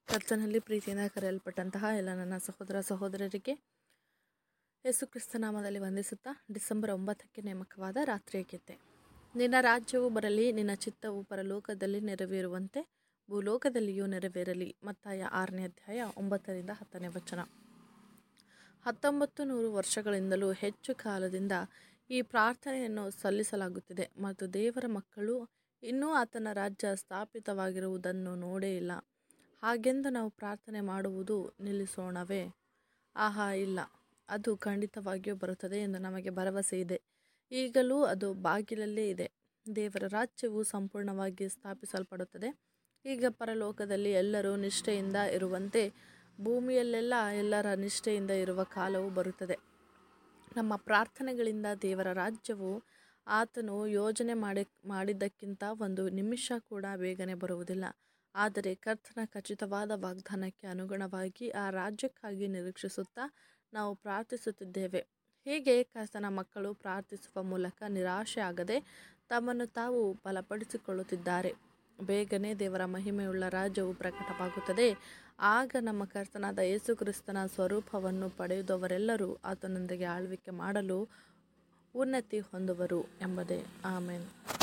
ಕರ್ತನಲ್ಲಿ ಪ್ರೀತಿಯಿಂದ ಕರೆಯಲ್ಪಟ್ಟಂತಹ ಎಲ್ಲ ನನ್ನ ಸಹೋದರ ಸಹೋದರರಿಗೆ ಯೇಸು ಕ್ರಿಸ್ತ ನಾಮದಲ್ಲಿ ವಂದಿಸುತ್ತಾ ಡಿಸೆಂಬರ್ 9ಕ್ಕೆ ನೇಮಕವಾದ ರಾತ್ರಿಯ ಗೀತೆ. ನಿನ್ನ ರಾಜ್ಯವು ಬರಲಿ, ನಿನ್ನ ಚಿತ್ತವು ಪರಲೋಕದಲ್ಲಿ ನೆರವೇರುವಂತೆ ಭೂಲೋಕದಲ್ಲಿಯೂ ನೆರವೇರಲಿ. ಮತ್ತಾಯ 6ನೇ ಅಧ್ಯಾಯ 9ರಿಂದ 10ನೇ ವಚನ. 1900 ವರ್ಷಗಳಿಂದಲೂ ಹೆಚ್ಚು ಕಾಲದಿಂದ ಈ ಪ್ರಾರ್ಥನೆಯನ್ನು ಸಲ್ಲಿಸಲಾಗುತ್ತಿದೆ ಮತ್ತು ದೇವರ ಮಕ್ಕಳು ಇನ್ನೂ ಆತನ ರಾಜ್ಯ ಸ್ಥಾಪಿತವಾಗಿರುವುದನ್ನು ನೋಡೇ ಇಲ್ಲ. ಹಾಗೆಂದು ನಾವು ಪ್ರಾರ್ಥನೆ ಮಾಡುವುದು ನಿಲ್ಲಿಸೋಣವೇ? ಆಹಾ, ಇಲ್ಲ, ಅದು ಖಂಡಿತವಾಗಿಯೂ ಬರುತ್ತದೆ ಎಂದು ನಮಗೆ ಭರವಸೆ ಇದೆ. ಈಗಲೂ ಅದು ಬಾಗಿಲಲ್ಲೇ ಇದೆ. ದೇವರ ರಾಜ್ಯವು ಸಂಪೂರ್ಣವಾಗಿ ಸ್ಥಾಪಿಸಲ್ಪಡುತ್ತದೆ. ಈಗ ಪರಲೋಕದಲ್ಲಿ ಎಲ್ಲರೂ ನಿಷ್ಠೆಯಿಂದ ಇರುವಂತೆ ಭೂಮಿಯಲ್ಲೆಲ್ಲ ಎಲ್ಲರ ನಿಷ್ಠೆಯಿಂದ ಇರುವ ಕಾಲವು ಬರುತ್ತದೆ. ನಮ್ಮ ಪ್ರಾರ್ಥನೆಗಳಿಂದ ದೇವರ ರಾಜ್ಯವು ಆತನು ಯೋಜನೆ ಮಾಡಿದ್ದಕ್ಕಿಂತ ಒಂದು ನಿಮಿಷ ಕೂಡ ಬೇಗನೆ ಬರುವುದಿಲ್ಲ. ಆದರೆ ಕರ್ತನ ಖಚಿತವಾದ ವಾಗ್ದಾನಕ್ಕೆ ಅನುಗುಣವಾಗಿ ಆ ರಾಜ್ಯಕ್ಕಾಗಿ ನಿರೀಕ್ಷಿಸುತ್ತಾ ನಾವು ಪ್ರಾರ್ಥಿಸುತ್ತಿದ್ದೇವೆ. ಹೀಗೆ ಕರ್ತನ ಮಕ್ಕಳು ಪ್ರಾರ್ಥಿಸುವ ಮೂಲಕ ನಿರಾಶೆ ಆಗದೆ ತಮ್ಮನ್ನು ತಾವು ಬಲಪಡಿಸಿಕೊಳ್ಳುತ್ತಿದ್ದಾರೆ. ಬೇಗನೆ ದೇವರ ಮಹಿಮೆಯುಳ್ಳ ರಾಜ್ಯವು ಪ್ರಕಟವಾಗುತ್ತದೆ. ಆಗ ನಮ್ಮ ಕರ್ತನಾದ ಯೇಸು ಕ್ರಿಸ್ತನ ಸ್ವರೂಪವನ್ನು ಪಡೆಯುವವರೆಲ್ಲರೂ ಆತನೊಂದಿಗೆ ಆಳ್ವಿಕೆ ಮಾಡಲು ಉನ್ನತಿ ಹೊಂದುವರು ಎಂಬುದೇ. ಆಮೆನ್.